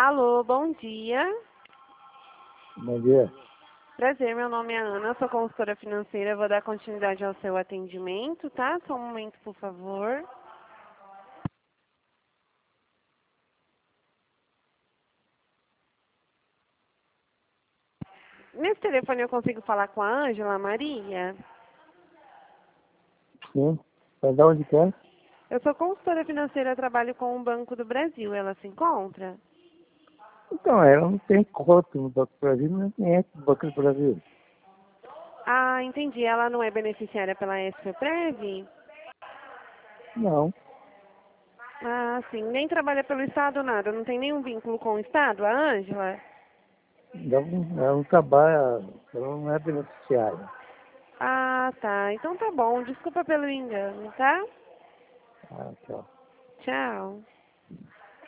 Alô, bom dia. Bom dia. Prazer, meu nome é Ana, sou consultora financeira, vou dar continuidade ao seu atendimento, tá? Só um momento, por favor. Nesse telefone eu consigo falar com a Ângela Maria? Sim. Vai dar onde quer? Eu sou consultora financeira, trabalho com o Banco do Brasil, ela se encontra? Então, ela não tem conta no Banco do Brasil, não conhece o Banco do Brasil. Ah, entendi, ela não é beneficiária pela SPPrev? Não. Ah, sim, nem trabalha pelo Estado, nada, não tem nenhum vínculo com o Estado, a Ângela? Ela não trabalha, ela não é beneficiária. Ah, tá, então tá bom, desculpa pelo engano, tá? Ah, tchau. Tchau.